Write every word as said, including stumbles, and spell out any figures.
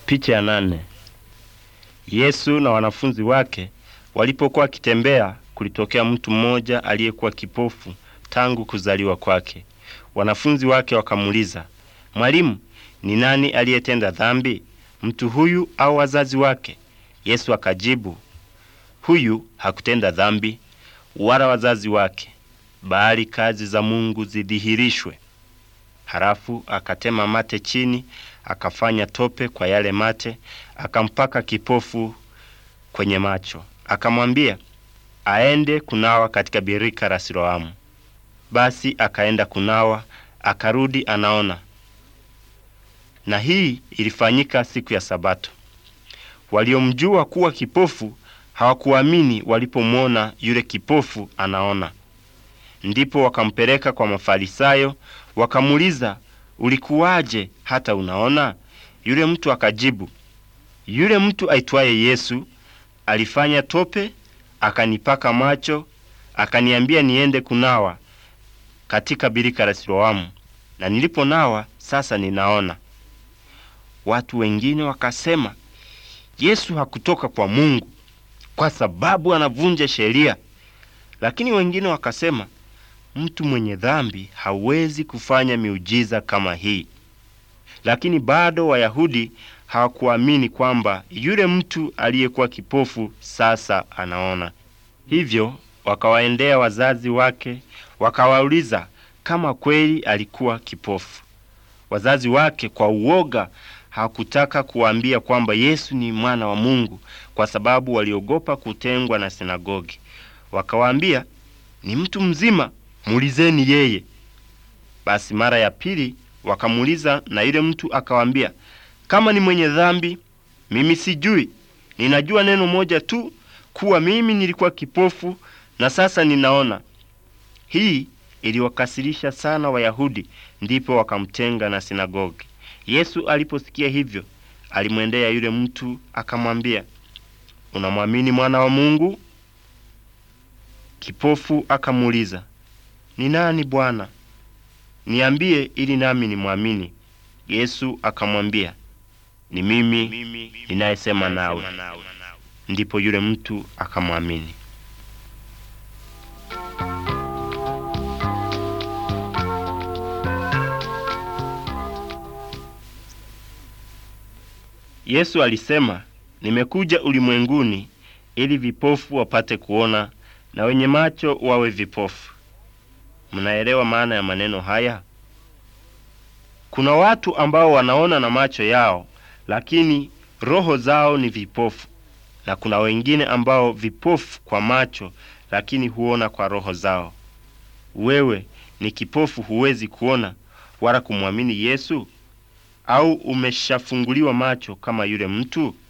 Picha ya nane. Yesu na wanafunzi wake walipokuwa wakitembea, kulitokea mtu mmoja aliyekuwa kipofu tangu kuzaliwa kwake. Wanafunzi wake wakamuuliza, "Mwalimu, ni nani aliyetenda dhambi, mtu huyu au wazazi wake?" Yesu akajibu, "Huyu hakutenda dhambi wala wazazi wake, bali kazi za Mungu zidhihirishwe." Halafu akatema mate chini, akafanya tope kwa yale mate, akampaka kipofu kwenye macho. Akamwambia aende kunawa katika birika la Siloamu. Basi akaenda kunawa, akarudi anaona. Na hii ilifanyika siku ya Sabato. Waliomjua kuwa kipofu hawakuamini walipomwona yule kipofu anaona. Ndipo wakampeleka kwa Mafarisayo, wakamuuliza, "Ulikuwaje hata unaona?" Yule mtu akajibu, "Yule mtu aitwaye Yesu alifanya tope, akanipaka macho, akaniambia niende kunawa katika birika la Siloamu, na niliponawa sasa ninaona." Watu wengine wakasema, "Yesu hakutoka kwa Mungu, kwa sababu anavunja sheria." Lakini wengine wakasema, "Mtu mwenye dhambi hawezi kufanya miujiza kama hii." Lakini bado Wayahudi hawakuamini kwamba yule mtu aliyekuwa kipofu sasa anaona. Hivyo wakawaendea wazazi wake, wakawauliza kama kweli alikuwa kipofu. Wazazi wake kwa uoga hawakutaka kuwaambia kwamba Yesu ni mwana wa Mungu, kwa sababu waliogopa kutengwa na sinagogi. Wakawaambia, "Ni mtu mzima, muulizeni yeye." Basi mara ya pili wakamuuliza, na yule mtu akawaambia, "Kama ni mwenye dhambi, mimi sijui. Ninajua neno moja tu, kuwa mimi nilikuwa kipofu na sasa ninaona." Hii iliwakasirisha sana Wayahudi, ndipo wakamtenga na sinagogi. Yesu aliposikia hivyo, alimwendea yule mtu akamwambia, "Unamwamini mwana wa Mungu?" Kipofu akamuuliza, "Ni nani Bwana? Niambie ili nami nimwamini." Yesu akamwambia, "Ni mimi ninayesema nawe." Ndipo yule mtu akamwamini. Yesu alisema, "Nimekuja ulimwenguni ili vipofu wapate kuona na wenye macho wawe vipofu." Mnaelewa maana ya maneno haya? Kuna watu ambao wanaona na macho yao, lakini roho zao ni vipofu. Na kuna wengine ambao vipofu kwa macho, lakini huona kwa roho zao. Wewe ni kipofu, huwezi kuona wala kumwamini Yesu? Au umeshafunguliwa macho kama yule mtu?